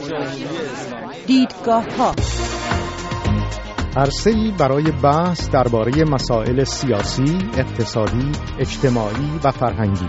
دیدگاه‌ها عرصه‌ای برای بحث درباره مسائل سیاسی، اقتصادی، اجتماعی و فرهنگی.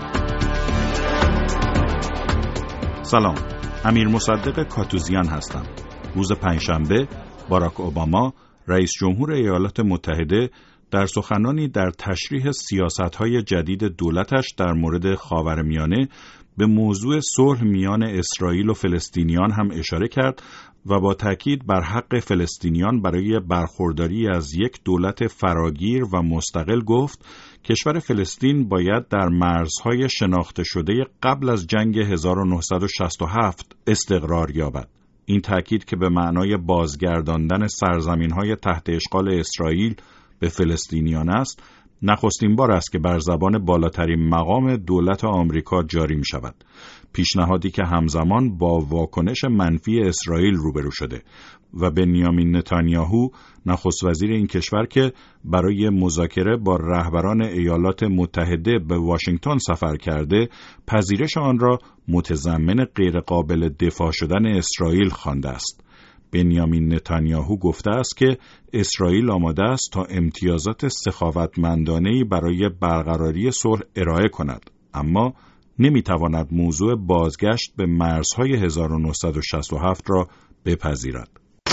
سلام، امیر مصدق کاتوزیان هستم. روز پنجشنبه باراک اوباما رئیس جمهور ایالات متحده در سخنانی در تشریح سیاست‌های جدید دولتش در مورد خاورمیانه به موضوع صلح میان اسرائیل و فلسطینیان هم اشاره کرد و با تاکید بر حق فلسطینیان برای برخورداری از یک دولت فراگیر و مستقل گفت کشور فلسطین باید در مرزهای شناخته شده قبل از جنگ 1967 استقرار یابد. این تاکید که به معنای بازگرداندن سرزمین‌های تحت اشغال اسرائیل به فلسطینیان است، نخستین بار است که بر زبان بالاترین مقام دولت آمریکا جاری می شود. پیشنهادی که همزمان با واکنش منفی اسرائیل روبرو شده و بنیامین نتانیاهو نخست وزیر این کشور که برای مذاکره با رهبران ایالات متحده به واشنگتن سفر کرده، پذیرش آن را متضمن غیرقابل دفاع شدن اسرائیل خوانده است. بنیامین نتانیاهو گفته است که اسرائیل آماده است تا امتیازات سخاوتمندانه‌ای برای برقراری صلح ارائه کند، اما نمی‌تواند موضوع بازگشت به مرزهای 1967 را بپذیرد.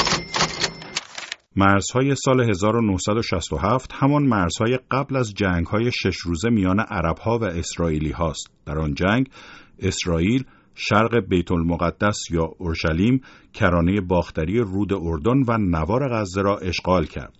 مرزهای سال 1967 همان مرزهای قبل از جنگ‌های 6 روزه میان عرب‌ها و اسرائیلی هاست. در آن جنگ اسرائیل شرق بیت المقدس یا اورشلیم، کرانه باختری رود اردن و نوار غزه را اشغال کرد.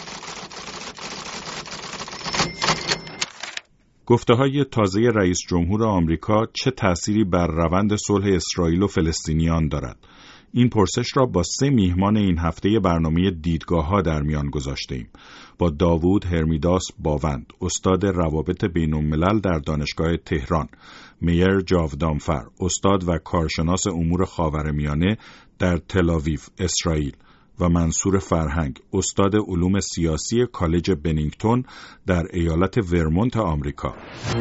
گفته‌های تازه رئیس جمهور آمریکا چه تأثیری بر روند صلح اسرائیل و فلسطینیان دارد؟ این پرسش را با 3 میهمان این هفته برنامه دیدگاه‌ها در میان گذاشته‌ایم. با داوود هرمیداس باوند، استاد روابط بین‌الملل در دانشگاه تهران، میر جاودانفر، استاد و کارشناس امور خاورمیانه در تل‌آویو، اسرائیل، و منصور فرهنگ، استاد علوم سیاسی کالج بنینگتون در ایالت ورمونت آمریکا.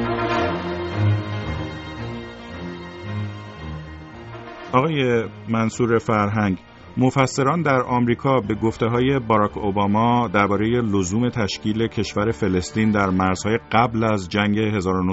آقای منصور فرهنگ، مفسران در آمریکا به گفته‌های باراک اوباما درباره لزوم تشکیل کشور فلسطین در مرزهای قبل از جنگ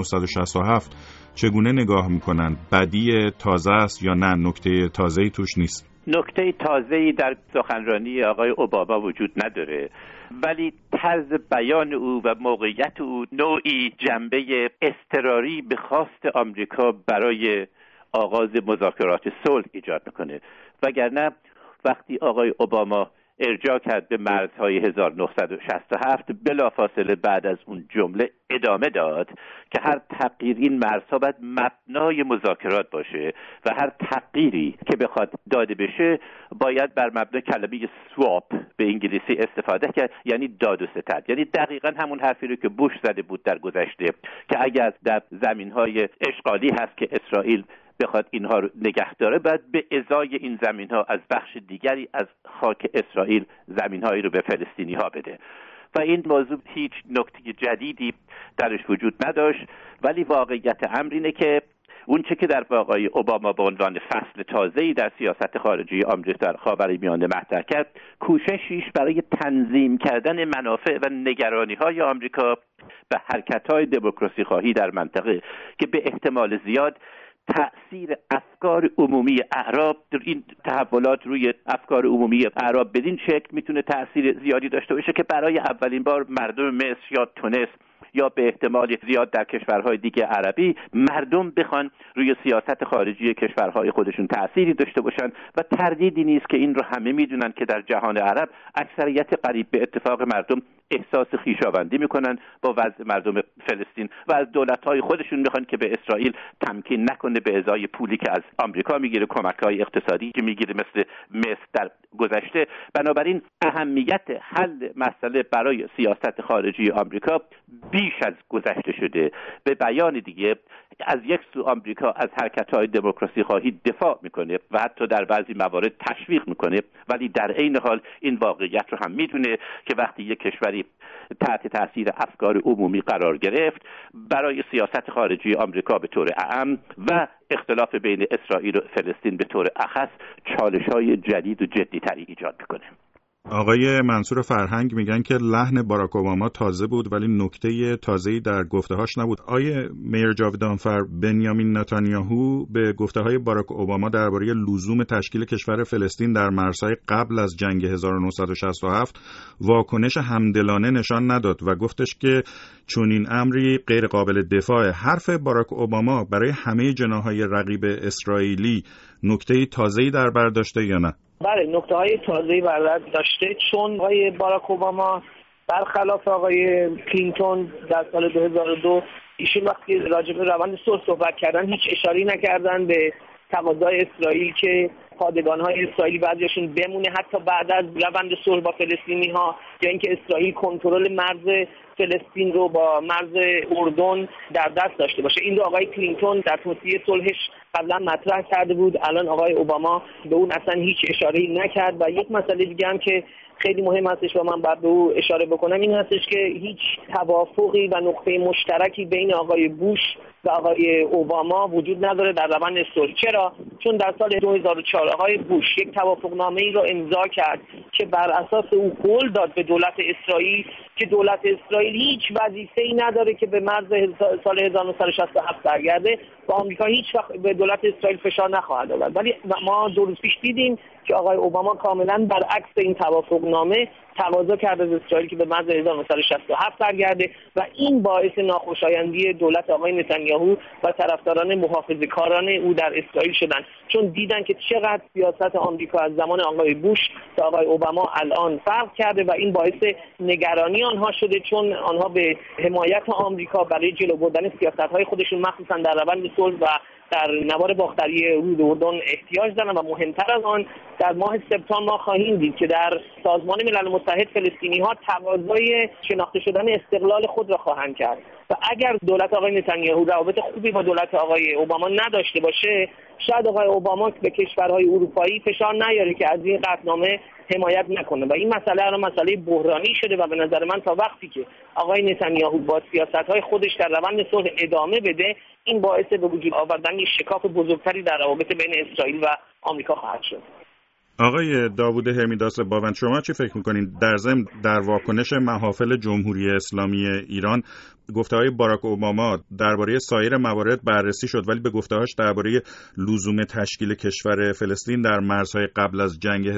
1967 چگونه نگاه می‌کنند؟ بدیع تازه است یا نه نکته تازه‌ای توش نیست؟ نکته تازه‌ای در سخنرانی آقای اوباما وجود نداره، ولی طرز بیان او و موقعیت او نوعی جنبه اضطراری به خواست آمریکا برای آغاز مذاکرات صلح ایجاد میکنه. وگرنه وقتی آقای اوباما ارجاع کرد به مرزهای 1967 بلافاصله بعد از اون جمله ادامه داد که هر تغییر این مرزها باید مبنای مذاکرات باشه و هر تغییری که بخواد داده بشه باید بر مبنای کلمه سواپ به انگلیسی استفاده کرد، یعنی داد و ستد. یعنی دقیقاً همون حرفی رو که بوش زده بود در گذشته که اگر در زمینهای اشغالی هست که اسرائیل بخواد اینها رو نگه داره، باید به ازای این زمین‌ها از بخش دیگری از خاک اسرائیل زمین‌هایی رو به فلسطینی‌ها بده. و این موضوع هیچ نکته جدیدی درش وجود نداشت، ولی واقعیت امر اینه که اون چه که در آقای اوباما به عنوان فصل تازه‌ای در سیاست خارجی آمریکا در خاورمیانه مطرح کرد، کوششیش برای تنظیم کردن منافع و نگرانی‌های آمریکا به حرکت‌های دموکراسی خواهی در منطقه که به احتمال زیاد تأثیر افکار عمومی اعراب در این تحولات روی افکار عمومی اعراب بدین شکل میتونه تأثیر زیادی داشته باشه که برای اولین بار مردم مصر یا تونس یا به احتمال زیاد در کشورهای دیگه عربی مردم بخوان روی سیاست خارجی کشورهای خودشون تأثیری داشته باشن و تردیدی نیست که این رو همه میدونن که در جهان عرب اکثریت قریب به اتفاق مردم احساس خویشاوندی میکنن با وضع مردم فلسطین و از دولت‌های خودشون میخوان که به اسرائیل تمکین نکنه به ازای پولی که از آمریکا میگیره، کمک‌های اقتصادی که میگیره مثل مصر در گذشته. بنابراین اهمیت حل مسئله برای سیاست خارجی آمریکا بیش از گذشته شده. به بیان دیگه از یک سو آمریکا از حرکت‌های دموکراسی خواهی دفاع میکنه و حتی در بعضی موارد تشویق میکنه، ولی در عین حال این واقعیت رو هم میدونه که وقتی یک کشوری تحت تاثیر افکار عمومی قرار گرفت، برای سیاست خارجی آمریکا به طور عام و اختلاف بین اسرائیل و فلسطین به طور اخص چالش‌های جدید و جدی‌تری ایجاد می‌کنه. آقای منصور فرهنگ میگن که لحن باراک اوباما تازه بود ولی نکته تازه‌ای در گفته‌هاش نبود. آقای میر جاویدانفر، بنیامین نتانیاهو به گفته‌های باراک اوباما درباره لزوم تشکیل کشور فلسطین در مرزهای قبل از جنگ 1967 واکنش همدلانه نشان نداد و گفتش که چنین امری غیر قابل دفاعه. حرف باراک اوباما برای همه جناح‌های رقیب اسرائیلی نکته تازه‌ای در بر داشته یا نه؟ بله، نکته‌های تازه‌ای بر داشته، چون آقای باراک اوباما برخلاف آقای کلینتون در سال 2002 ایشون وقتی راجع به روند صلح صحبت کردن هیچ اشاره‌ای نکردن به تقاضای اسرائیل که پادگان‌های اسرائیلی بعضیشون بمونه حتی بعد از روند صلح با فلسطینی‌ها، یا اینکه اسرائیل کنترل مرز فلسطین رو با مرز اردن در دست داشته باشه. این رو آقای کلینتون در توصیه صلحش قبلا مطرح کرده بود، الان آقای اوباما به اون اصلا هیچ اشاره‌ای نکرد. و یک مسئله دیگه هم که خیلی مهم هستش و من باید به او اشاره بکنم این هستش که هیچ توافقی و نقطه مشترکی بین آقای بوش و آقای اوباما وجود نداره در روند صلح. چرا؟ چون در سال 2004 آقای بوش یک توافقنامه‌ای را امضا کرد که بر اساس او قول داد به دولت اسرائیل که دولت اسرائیل هیچ وظیفه‌ای نداره که به مرز سال 1967 برگرده و آمریکا هیچ وقت به دولت اسرائیل فشار نخواهد آورد. ولی ما دو روز پیش دیدیم که آقای اوباما کاملا برعکس این توافقنامه تقاضا کرده از اسرائیل که به مرز 1967 برگرده و این باعث ناخوشایندی دولت آقای نتانیاهو و طرفداران محافظه‌کاران او در اسرائیل شدند، چون دیدن که چقدر سیاست آمریکا از زمان آقای بوش تا آقای اوباما الان فرق کرده و این باعث نگرانی آنها شده، چون آنها به حمایت آمریکا برای جلو بردن سیاست‌های خودشون مخصوصا در روند صلح و در نوار باختری رود اردن احتیاج دارند. و مهمتر از آن در ماه سپتامبر ما خواهیم دید که در سازمان ملل متحد فلسطینی‌ها تقاضای شناخته شدن استقلال خود را خواهند کرد و اگر دولت آقای نتانیاهو روابط خوبی با دولت آقای اوباما نداشته باشه شاید آقای اوباما به کشورهای اروپایی فشار نیاره که از این قطعنامه حمایت نکنه و این مسئله الان مسئله بحرانی شده و به نظر من تا وقتی که آقای نتانیاهو با سیاست‌های خودش در روند صلح ادامه بده این باعث به وجود آوردن یک شکاف بزرگتری در روابط بین اسرائیل و آمریکا خواهد شد. آقای داوود هرمیداس باوند، شما چی فکر می‌کنید؟ در ضمن در واکنش محافل جمهوری اسلامی ایران گفته‌های باراک اوباما درباره سایر موارد بررسی شد ولی به گفته‌هاش درباره لزوم تشکیل کشور فلسطین در مرزهای قبل از جنگ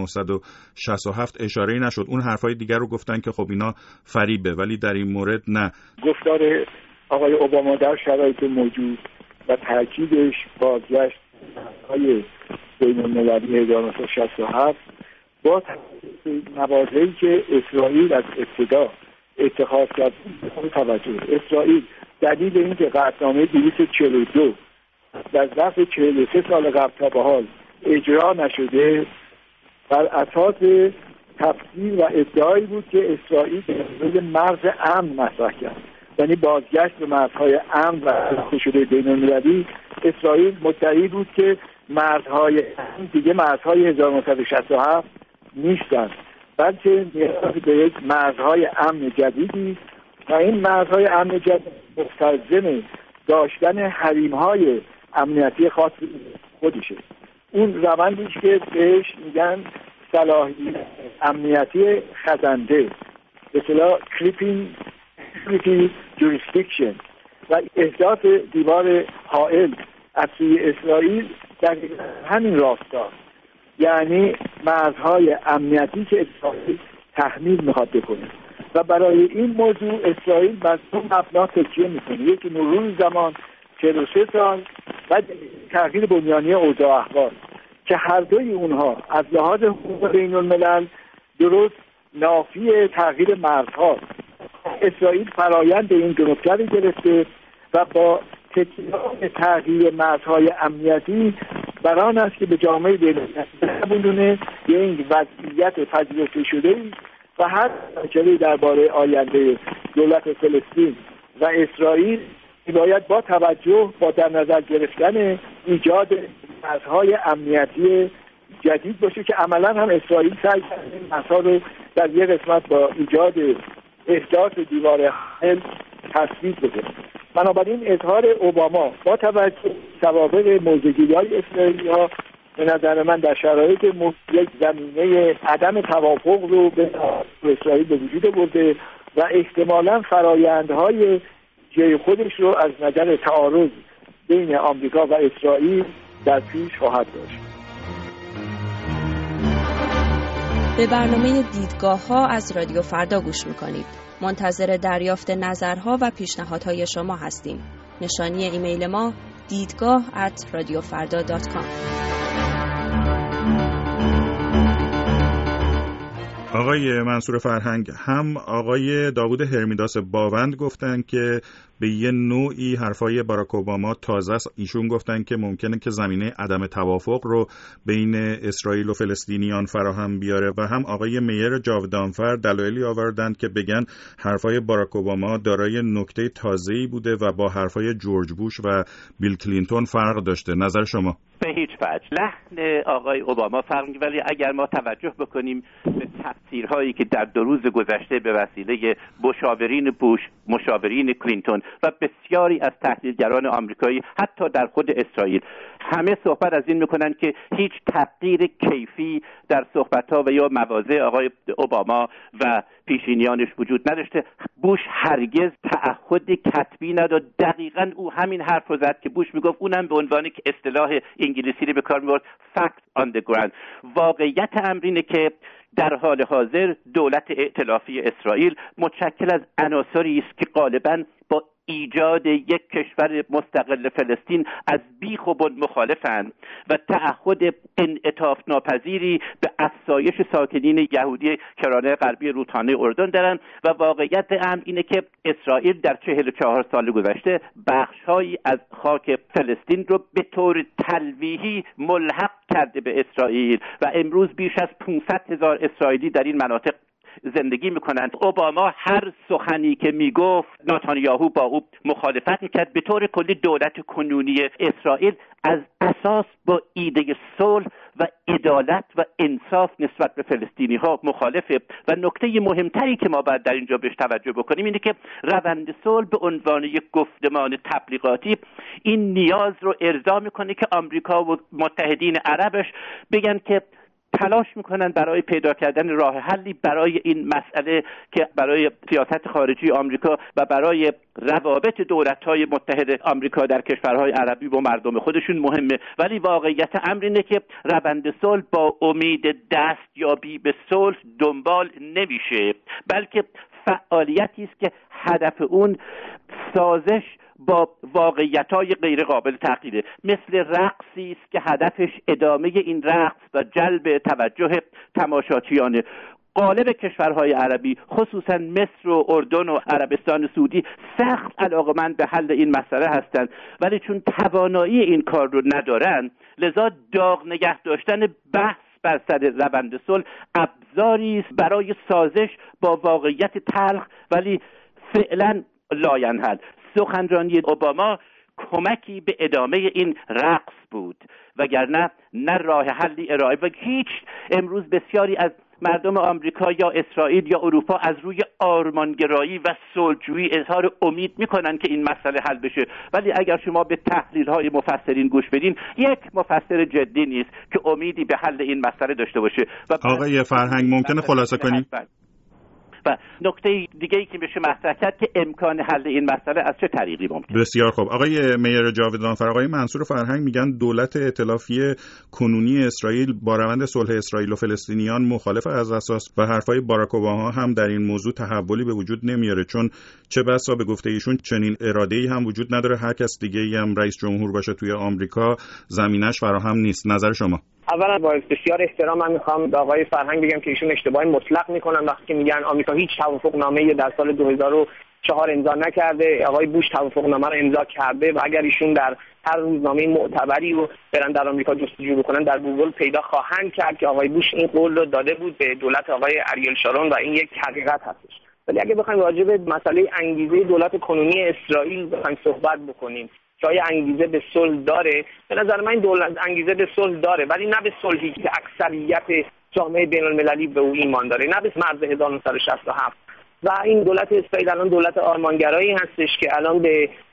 1967 اشاره‌ای نشد. اون حرفای دیگر رو گفتن که خب اینا فریبه، ولی در این مورد نه. گفتار آقای اوباما در شرایط موجود و تاکیدش بازگشت های بین‌المللی 1967 با مواضعی که اسرائیل از ابتدا اتخاذ کرد توجه. اسرائیل دلیل اینکه قطعنامه 242 در ظرف 43 سال قبل تا به حال اجرا نشده بر اساس تفسیر و ادعایی بود که اسرائیل به مرز امن مطرح کرد، یعنی بازگشت به مرزهای امن و شناخته شده بین‌المللی. اسرائیل مدعی بود که مرزهای امن دیگه مرزهای 1967 نیستند، بلکه نیاز به یک مرزهای امن جدیدی و این مرزهای امن جدید مستلزم داشتن حریم‌های امنیتی خاص خودشه. اون روندی که بهش میگن صلاحیت امنیتی خزنده، به اصطلاح کریپینگ جوریسدیکشن و احداث دیوار حائل از سوی اسرائیل در همین راستا، یعنی مرزهای امنیتی که اسرائیل تحمیل میخواد بکنه و برای این موضوع اسرائیل بر دو مبنا تکیه میکنه، یکی مرور زمان 43 سال و تغییر بنیانی اوضاع احوال که هر دوی اونها از لحاظ حقوق بین الملل درست نافی تغییر مرزها. اسرائیل فرایند به این جنوبتری گرفته و با تکیه تغییر مرزهای امنیتی بران است که به جامعه بین‌المللی به این وضعیت پذیرفته شده و هر مسئله درباره آینده دولت فلسطین و اسرائیل باید با توجه با در نظر گرفتن ایجاد مرزهای امنیتی جدید باشه که عملا هم اسرائیل سعی کرده این مرزها رو در یک قسمت با ایجاد احداث دیوار حائل تثبیت بکنه. بنابراین اظهار اوباما با توجه به سوابق موضع‌گیری‌های اسرائیلی‌ها به نظر من در شرایط یک زمینه عدم توافق رو به اسرائیل به وجود برده و احتمالاً فرایندهای جای خودش رو از نظر تعارض بین آمریکا و اسرائیل در پیش خواهد داشت. به برنامه دیدگاه‌ها از رادیو فردا گوش می‌کنید. منتظر دریافت نظرها و پیشنهادهای شما هستیم. نشانی ایمیل ما دیدگاه@radiofarda.com. آقای منصور فرهنگ، هم آقای داوود هرمیداس باوند گفتن که به یه نوعی حرفای باراک اوباما تازه است. ایشون گفتن که ممکنه که زمینه عدم توافق رو بین اسرائیل و فلسطینیان فراهم بیاره و هم آقای میر جاودانفر دلایلی آوردند که بگن حرفای باراک اوباما دارای نکته تازه‌ای بوده و با حرفای جورج بوش و بیل کلینتون فرق داشته. نظر شما؟ به هیچ وجه لحن آقای اوباما فرق می‌کنه، ولی اگر ما توجه بکنیم به تفسیرهایی که در 2 روز گذشته به وسیله مشاورین بوش، مشاورین کلینتون و بسیاری از تحلیلگران آمریکایی حتی در خود اسرائیل، همه صحبت از این میکنن که هیچ تغییر کیفی در صحبت‌ها و یا مواضع آقای اوباما و پیشینیانش وجود نداشته. بوش هرگز تعهد کتبی نداد. دقیقاً او همین حرف رو زد که بوش میگفت، اونم به عنوان که اصطلاح انگلیسی رو به کار می‌برد، facts on the ground. واقعیت امر اینه که در حال حاضر دولت ائتلافی اسرائیل متشکل از عناصری است که غالباً با ایجاد یک کشور مستقل فلسطین از بیخ و بن مخالفند و تعهد انعطاف ناپذیری به افزایش ساکنین یهودی کرانه غربی رودخانه اردن دارند و واقعیت امر اینه که اسرائیل در 44 سال گذشته بخش‌هایی از خاک فلسطین رو به طور تلویحی ملحق کرده به اسرائیل و امروز بیش از 500,000 اسرائیلی در این مناطق زندگی میکنند. اوباما هر سخنی که میگفت نتانیاهو با او مخالفت میکرد. به طور کلی دولت کنونی اسرائیل از اساس با ایده صلح و عدالت و انصاف نسبت به فلسطینی ها مخالفه و نکته مهمتری که ما باید در اینجا بهش توجه بکنیم اینه که روند صلح به عنوان یک گفتمان تبلیغاتی این نیاز رو ارضا میکنه که آمریکا و متحدین عربش بگن که تلاش میکنن برای پیدا کردن راه حلی برای این مسئله که برای سیاست خارجی آمریکا و برای روابط دولت‌های متحد آمریکا در کشورهای عربی و مردم خودشون مهمه. ولی واقعیت امر اینه که روند صلح با امید دستیابی به صلح دنبال نمیشه، بلکه فعالیتی است که هدف اون سازش با واقعیت‌های غیر قابل تغییره، مثل رقصی است که هدفش ادامه این رقص و جلب توجه تماشاچیانه. غالب کشورهای عربی خصوصا مصر و اردن و عربستان سعودی سخت علاقه‌مند به حل این مسئله هستند، ولی چون توانایی این کار رو ندارن لذا داغ نگه داشتن بحث بر سر روند صلح ابزاری است برای سازش با واقعیت تلخ ولی فعلا لاینحل. سخنرانی اوباما کمکی به ادامه این رقص بود، وگرنه نه راه حلی ارائه و هیچ. امروز بسیاری از مردم آمریکا یا اسرائیل یا اروپا از روی آرمانگرایی و صلحجویی اظهار امید میکنن که این مسئله حل بشه، ولی اگر شما به تحلیل‌های مفسرین گوش بدین، یک مفسر جدی نیست که امیدی به حل این مسئله داشته باشه. و آقای فرهنگ ممکنه خلاصه کنید؟ و نکته دیگه‌ای که بشه مطرح کرد که امکان حل این مسئله از چه طریقی ممکنه. بسیار خوب. آقای میر جاودانفر، آقای منصور فرهنگ میگن دولت ائتلافی کنونی اسرائیل با روند صلح اسرائیل و فلسطینیان مخالف از اساس و حرفای باراک اوباما هم در این موضوع تحولی به وجود نمیاره، چون چه بسا به گفته ایشون چنین اراده‌ای هم وجود نداره، هر کس دیگه‌ای هم رئیس جمهور باشه توی آمریکا زمینش فراهم نیست. نظر شما؟ اولا با بسیار احترام من میخوام به آقای فرهنگ بگم که ایشون اشتباه مطلق میکنن وقتی که میگن آمریکا هیچ توافقنامه‌ای در سال 2004 امضا نکرده. آقای بوش توافقنامه رو امضا کرده و اگر ایشون در هر روزنامه معتبری رو برن در آمریکا جستجو بکنن در گوگل پیدا خواهند کرد که آقای بوش این قول رو داده بود به دولت آقای اریل شارون و این یک حقیقت هستش. ولی اگه بخوایم راجع به مسئله انگیزه دولت کنونی اسرائیل بخوایم صحبت بکنیم، جای انگیزه به صلح داره، به نظر من دولت انگیزه به صلح داره، ولی نه به صلحی که اکثریت جامعه بین‌المللی به او ایمان داره، نه به مرز 1967. و این دولت اسرائیل الان دولت آرمانگرایی هستش که الان به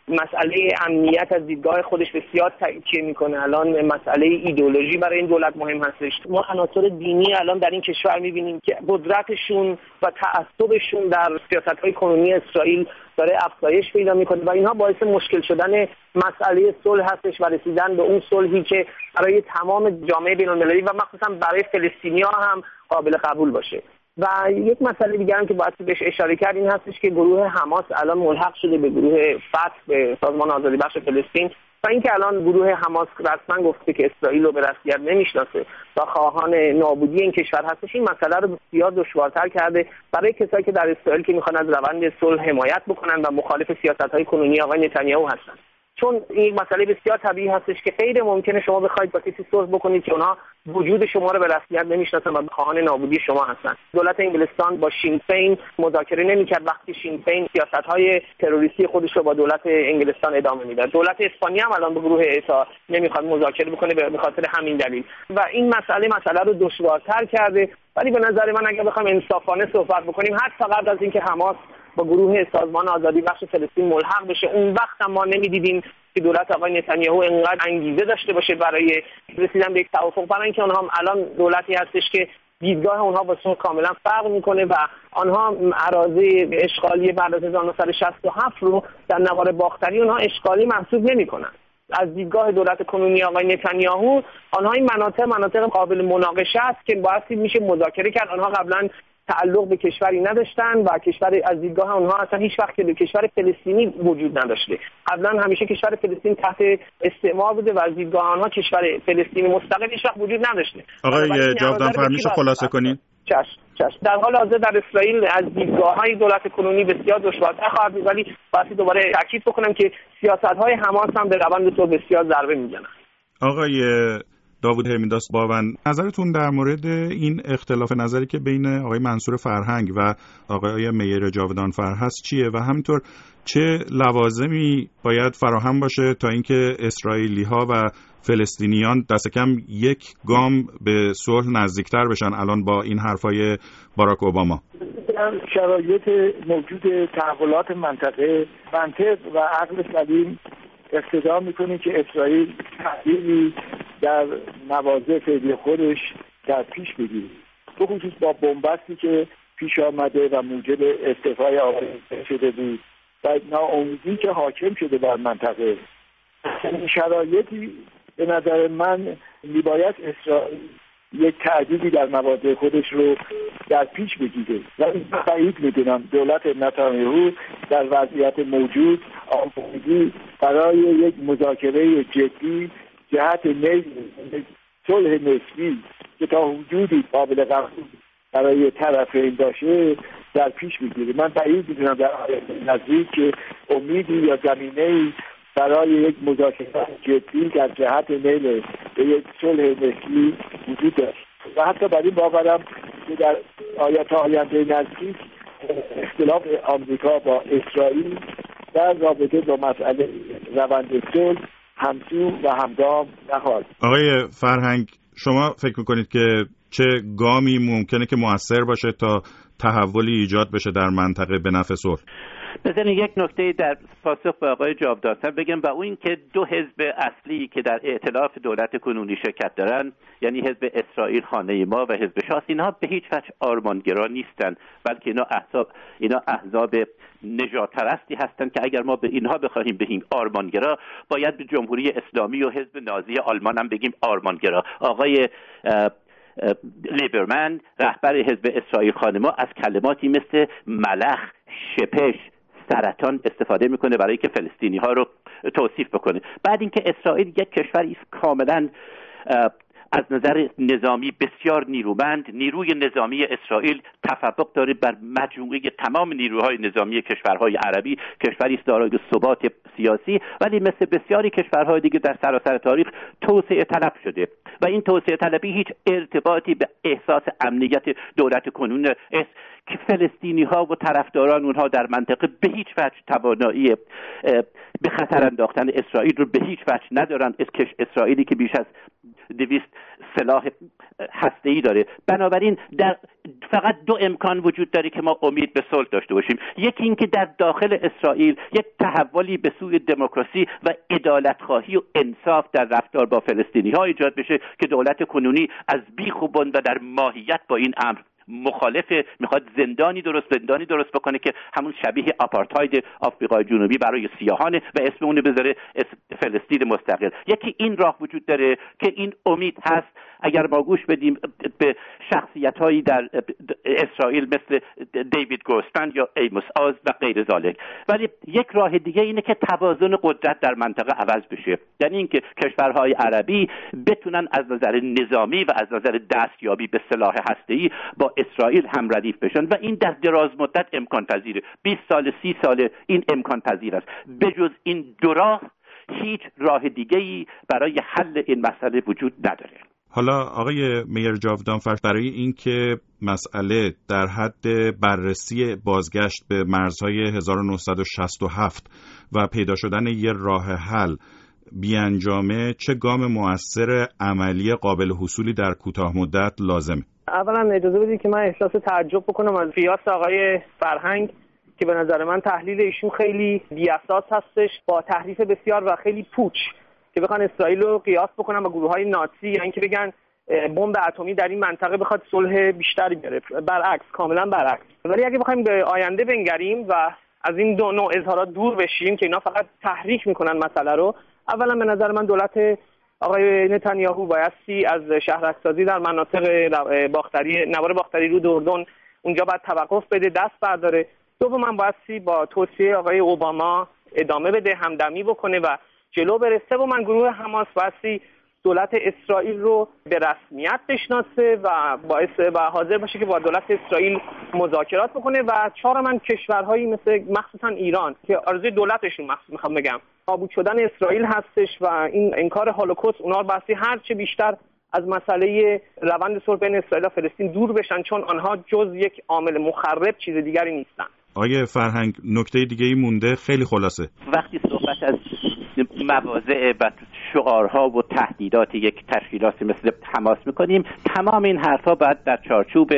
مسئله امنیت از دیدگاه خودش بسیار تاکید میکنه. الان مسئله ایدئولوژی برای این دولت مهم هستش. ما عناصر دینی الان در این کشور میبینیم که قدرتشون و تعصبشون در سیاست‌های کنونی اسرائیل داره افزایش پیدا میکنه و اینها باعث مشکل شدن مسئله صلح هستش و رسیدن به اون صلحی که برای تمام جامعه بین‌المللی و مخصوصا برای فلسطینی‌ها هم قابل قبول باشه. و یک مسئله دیگه هم که باید بهش اشاره کرد این هستش که گروه حماس الان ملحق شده به گروه فتح، به سازمان آزادی بخش فلسطین، و اینکه الان گروه حماس رسما گفته که اسرائیل رو به رسمیت نمیشناسه و خواهان نابودی این کشور هستش، این مسئله رو بسیار دشوارتر کرده برای کسایی که در اسرائیل که میخوان از روند صلح حمایت بکنن و مخالف سیاست‌های کنونی آقای نتانیاهو هستن. چون این مسئله بسیار طبیعی هستش که غیر ممکنه شما بخواید با کسی صلح بکنید که اونها وجود شما رو به رسمیت نمیشناسن و خواهان نابودی شما هستن. دولت انگلستان با شین فین مذاکره نمی‌کرد وقتی شین فین سیاست‌های تروریستی خودش رو با دولت انگلستان ادامه میداد. دولت اسپانیا هم الان با گروه اتا نمیخواد مذاکره بکنه به خاطر همین دلیل و این مسئله رو دشوارتر کرده. ولی به نظر من اگر بخوایم انصافانه صحبت بکنیم، حتی قبل از اینکه حماس با گروه سازمان آزادی بخش فلسطین ملحق بشه، اون وقت هم ما نمیدیدیم که دولت آقای نتانیاهو انقدر انگیزه داشته باشه برای رسیدن به یک توافق، برای اینکه اونها هم الان دولتی هستش که دیدگاه اونها با اون کاملا فرق میکنه و آنها اراضی اشغالی بعد از 1967 رو در نوار باختری اونها اشغالی محسوب نمیکنن. از دیدگاه دولت کنونی آقای نتانیاهو آنها این مناطق قابل مناقشه است که باعث میشه مذاکره کرد. آنها قبلا تعلق به کشوری نداشتن و کشور از دیدگاه آنها اصلا هیچ وقت به کشور فلسطینی وجود نداشته. قبلا همیشه کشور فلسطین تحت استعمار بوده و از دیدگاه آنها کشور فلسطینی مستقل هیچ وقت وجود نداشته. آقای جاودان فرمیشو خلاصه کنین. چشم. در حال حاضر در اسرائیل از دیدگاه‌های دولت کنونی بسیار دشوارتر خواهد بود، ولی باید دوباره تاکید بکنم که سیاست‌های حماس هم به روند تو بسیار ضربه میزنن. آقای داوود هرمینداس باون، نظرتون در مورد این اختلاف نظری که بین آقای منصور فرهنگ و آقای میر جاودان فر هست چیه و همینطور چه لوازمی باید فراهم باشه تا اینکه اسرائیلی‌ها و فلسطینیان دست کم یک گام به صلح نزدیکتر بشن الان با این حرفای باراک اوباما؟ شرایط موجود تحولات منطقه، منطق و عقل سلیم اقتضا میکنه که اسرائیل تغییری در مواضع فعلی خودش در پیش بگیره، به خصوص با بنبستی که پیش آمده و موجب استعفای آقای شده بود و ناامیدی که حاکم شده بر منطقه. این شرایطی به نظر من میباید اسرائیل یک تعدیلی در مواضع خودش رو در پیش بگیره و این بعید میدونم دولت نتانیاهو در وضعیت موجود آمادگی برای یک مذاکره جدی جهت نیل صلح نسبی که تا حدودی قابل قبول برای طرفین باشه در پیش بگیره. من بعید میدونم در نزدیک که امیدی یا زمینه‌ای برای یک مذاکره جدی در جهت نیل به یک صلح نسبی وجود داشت و حتی بر این باورم که در آینده نزدیک اختلاف آمریکا با اسرائیل در رابطه با مسئله روند صلح همسو و همگام نخواهد. آقای فرهنگ، شما فکر میکنید که چه گامی ممکنه که مؤثر باشه تا تحولی ایجاد بشه در منطقه به نفع صلح؟ بذارین یک نکته در پاسخ به آقای جاودان بگم و اون این که دو حزب اصلی که در ائتلاف دولت کنونی شرکت دارن، یعنی حزب اسرائیل خانه ما و حزب شاس، اینها به هیچ وجه آرمانگرا نیستن، بلکه اینا احزاب نژاد پرستی هستند که اگر ما به اینها بخواهیم بگیم آرمانگرا باید به جمهوری اسلامی و حزب نازی آلمان هم بگیم آرمانگرا. آقای لیبرمن رهبر حزب اسرائیل خانه ما از کلماتی مثل ملخ، شپش، سرطان استفاده میکنه برای که فلسطینی ها رو توصیف بکنه. بعد اینکه اسرائیل یک کشوری است کاملا از نظر نظامی بسیار نیرومند، نیروی نظامی اسرائیل تفوق داره بر مجموعه تمام نیروهای نظامی کشورهای عربی، کشوری است دارای ثبات سیاسی، ولی مثل بسیاری کشورهای دیگه در سراسر تاریخ توسعه طلب شده و این توسعه طلبی هیچ ارتباطی به احساس امنیت دولت کنونی است که فلسطینی ها و طرفداران اونها در منطقه به هیچ وجه توانایی به خطر انداختن اسرائیل رو به هیچ وجه ندارن. اسرائیلی که بیش از 200 سلاح هسته‌ای داره. بنابراین در فقط دو امکان وجود داره که ما امید به صلح داشته باشیم. یکی این که در داخل اسرائیل یک تحولی به سوی دموکراسی و عدالت‌خواهی و انصاف در رفتار با فلسطینی‌ها ایجاد بشه که دولت کنونی از بیخ و بن و در ماهیت با این امر مخالفه، میخواد زندانی درست بکنه که همون شبیه آپارتاید آفریقای جنوبی برای سیاهانه و اسم اون بذاره فلسطین مستقل. یکی این راه وجود داره که این امید هست اگر ما گوش بدیم به شخصیت‌هایی در اسرائیل مثل دیوید گوستن یا ایموس آز و غیر ذالک. ولی یک راه دیگه اینه که توازن قدرت در منطقه عوض بشه، یعنی اینکه کشورهای عربی بتونن از نظر نظامی و از نظر دستیابی به سلاح هسته‌ای با اسرائیل هم ردیف بشن و این در دراز مدت امکان پذیره. 20 سال 30 سال این امکان پذیر است. به جز این دو راه هیچ راه دیگه‌ای برای حل این مسئله وجود نداره. حالا آقای میر جاودانفر، برای اینکه مسئله در حد بررسی بازگشت به مرزهای 1967 و پیدا شدن یه راه حل بیانجامه، چه گام مؤثر عملی قابل حصولی در کوتاه مدت لازمه؟ اولا اجازه بدید که من احساس تعجب بکنم از قیاس آقای فرهنگ که به نظر من تحلیل ایشون خیلی بی‌اساس هستش، با تحریف بسیار و خیلی پوچ، که بخوان اسرائیل رو قیاس بکنن با گروه‌های نازی، یعنی که بگن بمب اتمی در این منطقه بخواد صلح بیشتری بیاره. برعکس، کاملا برعکس. ولی اگه بخوایم به آینده بنگریم و از این دو نوع اظهارات دور بشیم که اینا فقط تحریک میکنن مسئله رو، اولا به نظر من دولت آقای نتانیاهو بایستی از شهرک‌سازی در مناطق نوار باختری رود اردن اونجا باید توقف بده، دست برداره. دوما بایستی با توصیه آقای اوباما ادامه بده، همدمی بکنه و جلو بره. سوما گروه حماس بایستی دولت اسرائیل رو به رسمیت بشناسه و حاضر باشه که با دولت اسرائیل مذاکرات بکنه. و چهارما کشورهایی مثل مخصوصا ایران که آرزوی دولتشون میخوام بگم نابود شدن اسرائیل هستش و این انکار هولوکاست، اونا بایستی هر چه بیشتر از مسئله روند صلح بین اسرائیل و فلسطین دور بشن، چون آنها جز یک عامل مخرب چیز دیگری نیستن. آقای فرهنگ، نکته دیگه‌ای مونده، خیلی خلاصه. وقتی صحبت از مواضع و شعارها و تهدیدات یک تشکیلاتی مثل حماس میکنیم، تمام این حرفا باید در چارچوب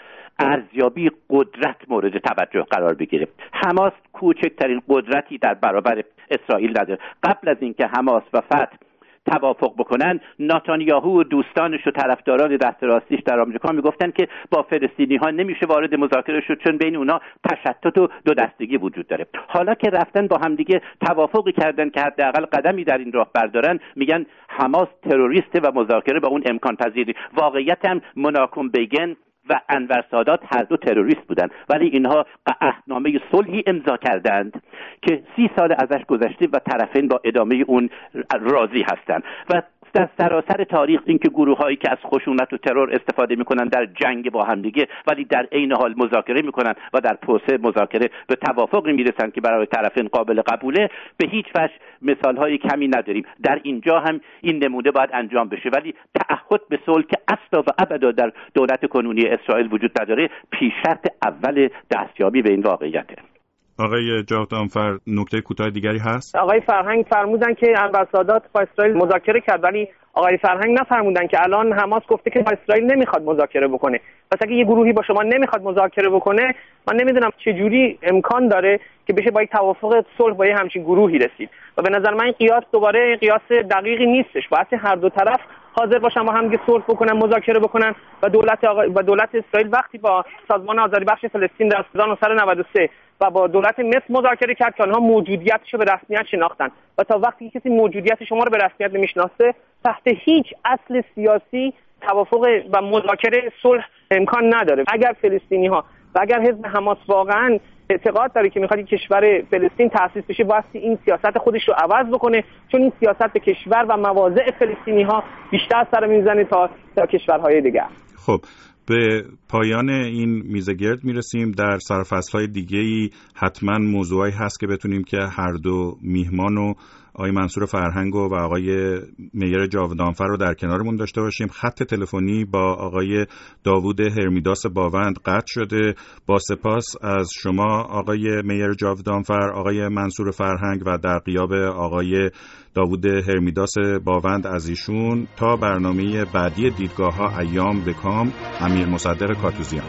ارزیابی قدرت مورد توجه قرار بگیره. حماس کوچکترین قدرتی در برابر اسرائیل نداره. قبل از اینکه حماس و فتح توافق بکنن، نتانیاهو و دوستانش و طرفداران دست راستیش در آمریکا میگفتن که با فلسطینی ها نمیشه وارد مذاکره شد چون بین اونا تشتت و دو دستگی وجود داره. حالا که رفتن با همدیگه توافقی کردن که حداقل قدمی در این راه بردارن، میگن حماس تروریسته و مذاکره با اون امکان پذیری. واقعیت هم مناکم بیگن و انور سادات هر دو تروریست بودن، ولی اینها عهدنامه صلحی امضا کردند که 30 سال ازش گذشته و طرفین با ادامه اون راضی هستند. و در سراسر تاریخ اینکه گروه‌هایی که از خشونت و ترور استفاده میکنن در جنگ با همدیگه ولی در عین حال مذاکره میکنن و در پروسه مذاکره به توافقی میرسن که برای طرفین قابل قبوله، به هیچ وجه مثال‌های کمی نداریم. در اینجا هم این نمونه باید انجام بشه، ولی تعهد به صلح که اصلا و ابدا در دولت کنونی اسرائیل وجود نداره، پیش شرط اول دستیابی به این واقعیته. آقای جاودانفر، نکته کوتاه دیگری هست؟ آقای فرهنگ فرمودن که انور سادات با اسرائیل مذاکره کرد، ولی آقای فرهنگ نفرمودن که الان حماس گفته که با اسرائیل نمیخواد مذاکره بکنه. پس اگه یه گروهی با شما نمیخواد مذاکره بکنه، من نمیدونم چه جوری امکان داره که بشه با یک توافق صلح با یه همچین گروهی رسید. و به نظر من این قیاس دوباره قیاس دقیقی نیستش. باید هر دو طرف حاضر باشن با هم صلح بکنن، مذاکره بکنن و دولت اسرائیل وقتی با سازمان آزادی بخش فلسطین در 1993 و با دولت مصر مذاکره کرد که آنها موجودیتش رو به رسمیت شناختن و تا وقتی کسی موجودیت شما رو به رسمیت نمیشناسه، تحت هیچ اصل سیاسی توافق و مذاکره صلح امکان نداره. اگر فلسطینی‌ها و اگر حزب حماس واقعاً اعتقاد داره که میخواد کشور فلسطین تأسیس بشه، باید این سیاست خودش رو عوض بکنه، چون این سیاست به کشور و مواضع فلسطینی‌ها بیشتر سر میزنه تا کشورهای دیگر. خب، به پایان این میزگرد میرسیم. در سرفصل‌های دیگه‌ای حتما موضوعی هست که بتونیم که هر دو میهمانو، آقای منصور فرهنگ و آقای میر جاودانفر رو در کنارمون داشته باشیم. خط تلفنی با آقای داوود هرمیداس باوند قطع شده. با سپاس از شما آقای میر جاودانفر، آقای منصور فرهنگ و در غیاب آقای داوود هرمیداس باوند از ایشون، تا برنامه بعدی دیدگاه‌ها ایام به کام، امیر مصدق کاتوزیان.